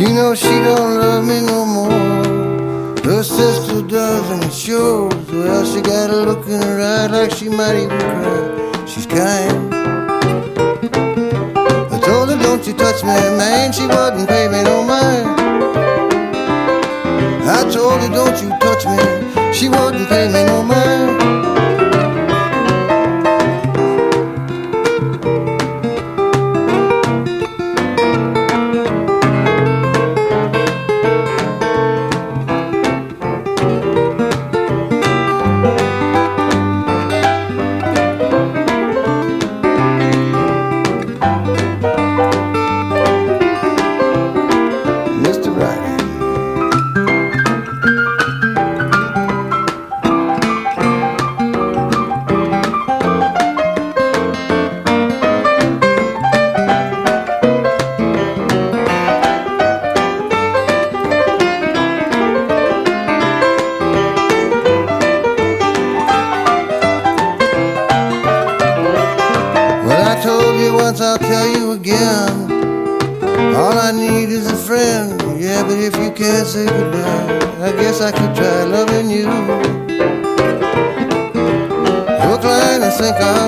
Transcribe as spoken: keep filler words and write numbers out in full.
You know she don't love me no more. Her sister does and it shows. Well, she got a look in her eye like she might even cry. She's kind. I told her don't you touch me, man. She wouldn't pay me no mind. I told her don't you touch me. She wouldn't pay me no mind. I'll tell you again. All I need is a friend. Yeah, but if you can't say goodbye, I guess I could try loving you. Hook, line, and sinker,